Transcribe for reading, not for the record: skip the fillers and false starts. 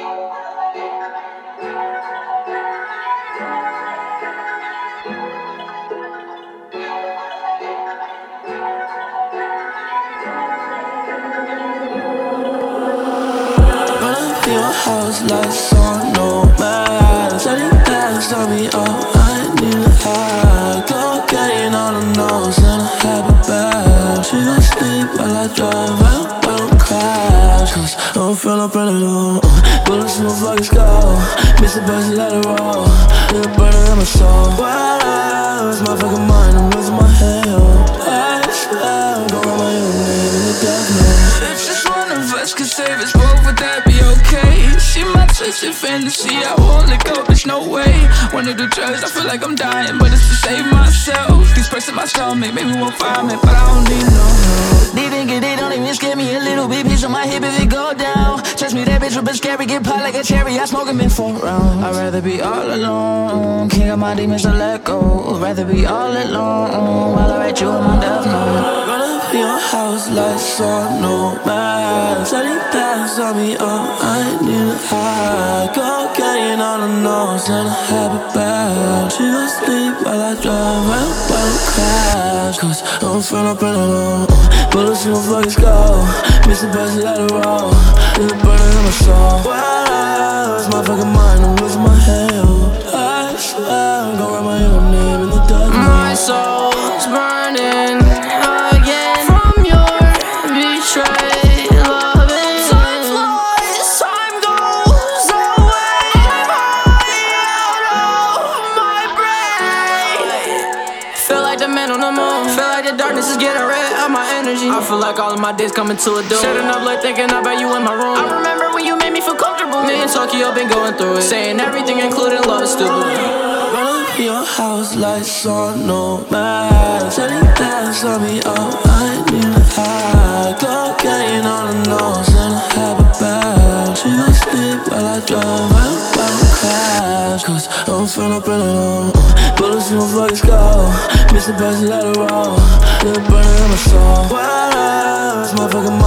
Your house lights on, no matter. Sunny lights on me, all I need to hide. Cocaine on the nose and a habit bag. She gon' sleep while I drive, I don't crash. Cause I don't feel no pain at all. Bullets in my fucking skull. Miss the best, let it roll. Feel it burning in my soul. Wow, it's my fucking mind, I'm losing my head. I swear, go around my name in the death note. If just one of us could save us both, would that be okay? She my twisted fantasy, I won't let go, there's no way. Wanna do drugs, I feel like I'm dying, but it's to save myself. These press in my stomach, maybe won't find me, but I don't need no help. They think they don't even scare me a little bit. Piece on my hip if it go down. Trust me, that bitch will be scary, get popped like a cherry. I smoke 'em in 4 rounds. I'd rather be all alone, can't got my demons to let go. I'd rather be all alone, while I write you on my death note. Run up in your house, lights on, no matter. Sunny pass on me, all I need to hide. Cocaine on the nose and a habit bag. She gon' sleep while I drive, I don't crash. Cause I don't feel no pain at all. Bullets in my fucking skull. Miss the best, let it roll. Feel it burning in my soul. Wow, it's my fucking mind, I'm losing my head. I swear, I'm gon' write my own name in the dark. My soul's burning again from your betrayed loving. Time flies, time goes away. I'm high out of my brain. Feel like the man on the moon. Feel like the darkness is getting rid of my energy. I feel like all of my days coming to a doom. Sitting up late thinking about you in my room. I remember when you made me feel comfortable. Me and Tokyo been going through it. Saying everything including love is stupid. Run up in your house, lights on, no matter. Sunny lights on me, all I need to hide. Cocaine on the nose and a habit bag. She gon' sleep while I drive, I don't crash. Cause I don't feel no pain at all. Bullets in my fucking skull. Miss the best, let it roll. Feel it burning in my soul. Wow, it's my fucking